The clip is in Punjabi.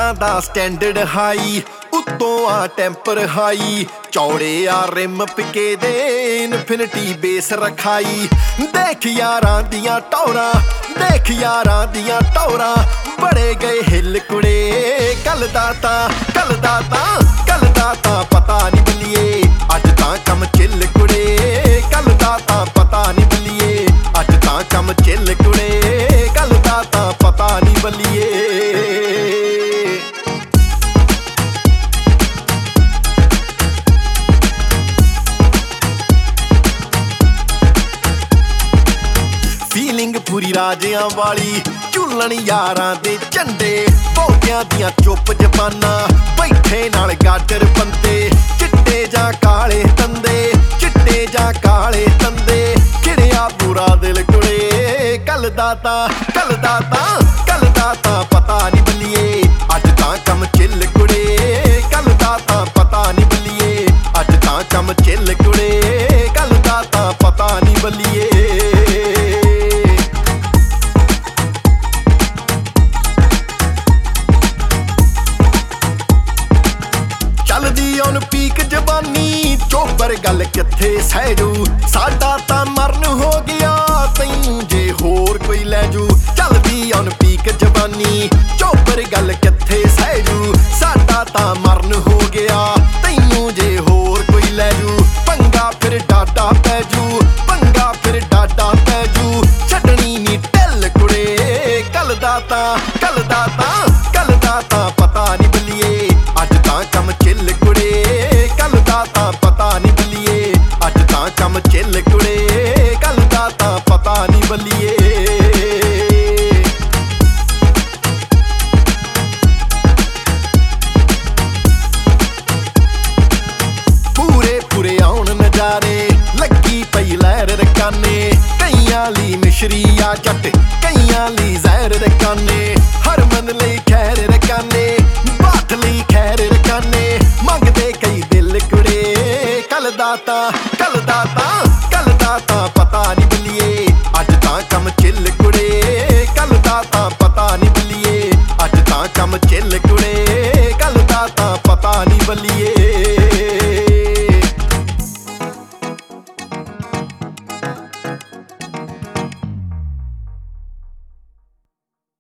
ਕਾਰਾਂ ਦਾ ਸਟੈਂਡਰਡ ਹਾਈ, ਉੱਤੋਂ ਆ ਟੈਂਪਰ ਹਾਈ, ਚੌੜੇ ਆ ਰਿਮ ਪਿਕੇ ਦੇ ਇਨਫਿਨਿਟੀ ਬੇਸ ਰਖਾਈ। ਦੇਖ ਯਾਰਾਂ ਦੀਆਂ ਟੌਰਾਂ, ਦੇਖ ਯਾਰਾਂ ਦੀਆਂ ਟੌਰਾਂ, ਬੜੇ ਗਏ ਹਿੱਲ ਕੁੜੇ। ਕੱਲ ਦਾ ਤਾਂ ਪਤਾ ਨਹੀਂ ਬੱਲੀਏ, ਅੱਜ ਤਾਂ ਕੰਮ ਚਿੱਲ ਕੁੜੇ। ਕੱਲ ਦਾ ਤਾਂ ਪਤਾ ਨਹੀਂ ਬੱਲੀਏ, ਅੱਜ ਤਾਂ ਕੰਮ ਚਿੱਲ ਕੁੜੇ। ਕੱਲ ਦਾ ਤਾਂ ਪਤਾ ਨਹੀਂ ਬੱਲੀਏ। ਫੀਲਿੰਗ ਪੂਰੀ ਰਾਜਿਆਂ ਵਾਲੀ, ਝੂਲਣ ਯਾਰਾਂ ਦੇ ਝੰਡੇ, ਬਹੁਤਿਆਂ ਦੀਆਂ ਚੁੱਪ ਜ਼ਬਾਨਾਂ, ਬੈਠੇ ਨਾਲ ਗਾਡਰ ਬੰਦੇ। ਚਿੱਟੇ ਜਾਂ ਕਾਲੇ ਤੰਦੇ, ਚਿੱਟੇ ਜਾਂ ਕਾਲੇ ਤੰਦੇ, ਖਿੜਿਆ ਪੂਰਾ ਦਿਲ ਕੁੜੇ। ਕੱਲ ਦਾ ਤਾਂ ਪਤਾ ਨਹੀਂ ਬੱਲੀਏ, ਅੱਜ ਤਾਂ ਕੰਮ ਚਿੱਲ ਕੁੜੇ। ਕੱਲ ਦਾ ਤਾਂ ਪਤਾ ਨਹੀਂ ਬੱਲੀਏ, ਅੱਜ ਤਾਂ ਕੰਮ ਚਿੱਲ ਕੁੜੇ। ਕੱਲ ਦਾ ਤਾਂ ਪਤਾ ਨਹੀਂ ਬੱਲੀਏ। ਚੱਲਦੀ ਔਨ ਪੀਕ ਜਵਾਨੀ, ਚੋਬਰ ਗੱਲ ਕਿੱਥੇ ਸਹਿਜੂ। ਸਾਡਾ ਤਾਂ ਮਰਨ ਹੋ ਗਿਆ, ਤੈਨੂੰ ਜੇ ਹੋਰ ਕੋਈ ਲੈ ਜੂ। ਚੱਲਦੀ ਔਨ ਪੀਕ ਜਵਾਨੀ, ਚੋਬਰ ਗੱਲ ਕਿੱਥੇ ਸਹਿਜੂ। ਸਾਡਾ ਤਾਂ ਮਰਨ ਹੋ ਗਿਆ, ਤੈਨੂੰ ਜੇ ਹੋਰ ਕੋਈ ਲੈ ਜੂ। ਪੰਗਾ ਫਿਰ ਡਾਡਾ ਪੈ ਜੂ, ਪੰਗਾ ਫਿਰ ਡਾਡਾ ਪੈ ਜੂ, ਛੱਡਣੀ ਨੀ ਢਿੱਲ ਕੁੜੇ। ਕੱਲ ਦਾ ਤਾਂ ਪਤਾ ਨਹੀਂ ਬੱਲੀਏ, ਅੱਜ ਤਾਂ ਕੰਮ ਚਿੱਲ ਕੁੜੇ। ਕੱਲ ਦਾ ਤਾਂ ਪਤਾ ਨਹੀਂ ਬੱਲੀਏ, ਅੱਜ ਤਾਂ ਕੰਮ ਚਿੱਲ ਕੁੜੇ। ਕੱਲ ਦਾ ਤਾਂ ਪਤਾ ਨਹੀਂ ਬੱਲੀਏ। ਪੂਰੇ ਆਉਣ ਨਜ਼ਾਰੇ, ਲੱਗੀ ਪਈ ਲਹਿਰ ਰਕਾਨੇ। ਕਈਆਂ ਲਈ ਮਿਸ਼ਰੀ ਆ ਜੱਟ, ਕਈਆਂ ਲਈ ਜ਼ਹਿਰ ਰਕਾਨੇ। ਹਰਮਨ ਲਈ ਖੈਰ ਰਕਾਨੇ, ਬਾਠ ਲਈ ਖੈਰ ਰਕਾਨੇ, ਮੰਗਦੇ ਕਈ ਦਿਲ ਕੁੜੇ। ਕੱਲ ਦਾ ਤਾਂ ਪਤਾ ਨਹੀਂ ਬੱਲੀਏ, ਅੱਜ ਤਾਂ ਕੰਮ ਚਿੱਲ ਕੁੜੇ। ਕੱਲ ਦਾ ਤਾਂ ਪਤਾ ਨਹੀਂ ਬੱਲੀਏ, ਅੱਜ ਤਾਂ ਕੰਮ ਚਿੱਲ ਕੁੜੇ। ਕੱਲ ਦਾ ਤਾਂ ਪਤਾ ਨਹੀਂ ਬੱਲੀਏ।